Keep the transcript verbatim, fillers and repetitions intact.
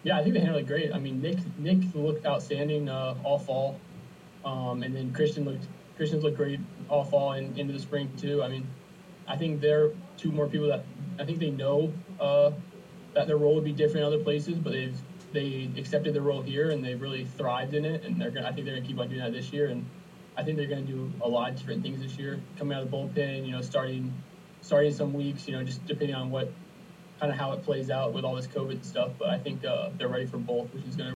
Yeah, I think they handled it great. I mean, Nick Nick looked outstanding uh, all fall, um, and then Christian looked Christian's looked great all fall and into the spring too. I mean, I think they're two more people that I think they know uh, that their role would be different in other places, but they've they accepted their role here and they've really thrived in it, and they're gonna, I think they're gonna keep on doing that this year, and I think they're gonna do a lot of different things this year, coming out of the bullpen, you know, starting starting some weeks, you know, just depending on what kind of how it plays out with all this COVID stuff. But I think uh, they're ready for both, which is gonna